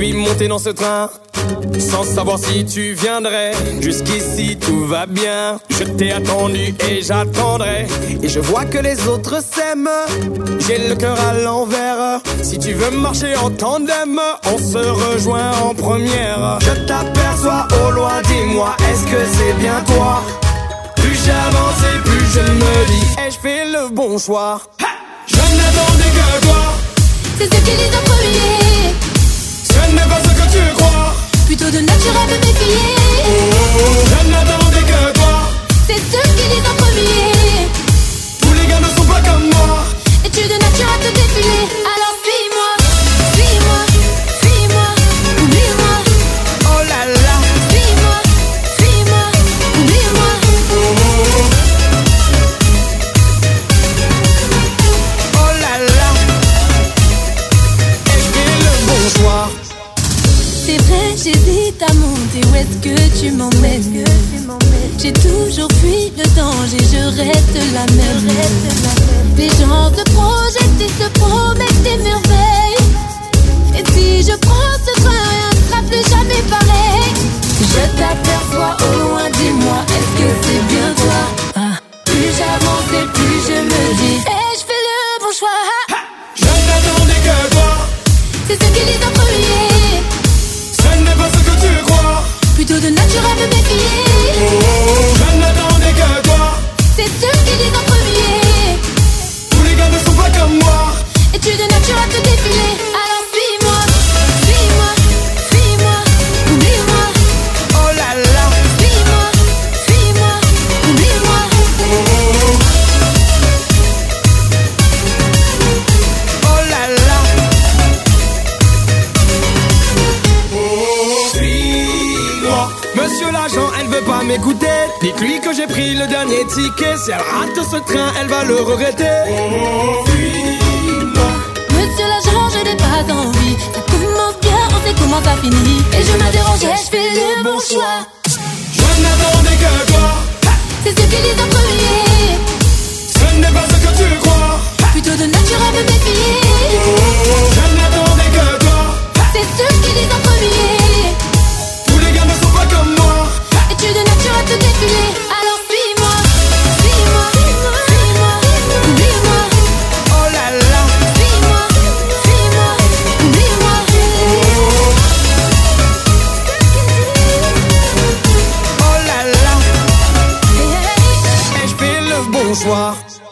suis monté dans ce train sans savoir si tu viendrais. Jusqu'ici tout va bien, je t'ai attendu et j'attendrai. Et je vois que les autres s'aiment, j'ai le cœur à l'envers. Si tu veux marcher en tandem, on se rejoint en première. Je t'aperçois au loin, dis-moi, est-ce que c'est bien toi? Plus j'avance et plus je me dis, ai-je fait le bon choix? Je n'attendais que toi. C'est ce qu'ils disent en premier. Ce n'est pas ce que tu crois. Plutôt de nature à me méfier. Je n'attendais que toi. C'est ce qu'ils disent en premier. Tous les gars ne sont pas comme moi. Et tu de nature à te défiler. Alors suis-moi, suis-moi, suis-moi, oublie-moi. Oh là là. Suis-moi, suis-moi, oublie-moi. Oh là là. Ai-je fait le bon choix? C'est vrai, j'hésite à monter. Où est-ce que tu m'emmènes? J'ai toujours fui le danger, je reste la même. Les gens se projettent et se promettent des merveilles. Et si je prends ce train, rien ne sera plus jamais pareil. Je t'aperçois au loin, dis-moi, est-ce que c'est bien toi? Plus j'avance et plus je me dis, et je fais le bon choix. Je n'attendais que toi. C'est ce qu'ils disent en premier. Ce n'est pas ce que tu crois. Plutôt de nature à me méfier. Je n'attendais que toi. C'est ce qu'ils disent en premier. Tous les gars ne sont pas comme moi. Et tu de nature à te défiler. Alors suis-moi, suis-moi, suis-moi, oublie-moi. Oh là là. Suis-moi, suis-moi, oublie-moi. Oh là là. Suis-moi. Monsieur l'agent, elle veut pas m'écouter. Dites-lui que j'ai pris le dernier ticket. Si elle rate ce train, elle va le regretter. Suis-moi. Monsieur l'agent, je n'ai pas envie. Ça commence bien, on sait comment ça finit. Et je m'interroge, ai-je fait le bon choix? Je n'attendais que toi. C'est ce qu'ils disent en premier. Ce n'est pas ce que tu crois. Plutôt de nature à me méfier. Je n'attendais que toi. C'est ce qu'ils disent en premier. Tous les gars ne sont pas comme moi. Et tu de nature à te défiler. Alors suis-moi, suis-moi, suis-moi, oublie-moi. Oh là là. Suis-moi, suis-moi, oublie-moi. Oh là là. Ai-je fait le bon choix?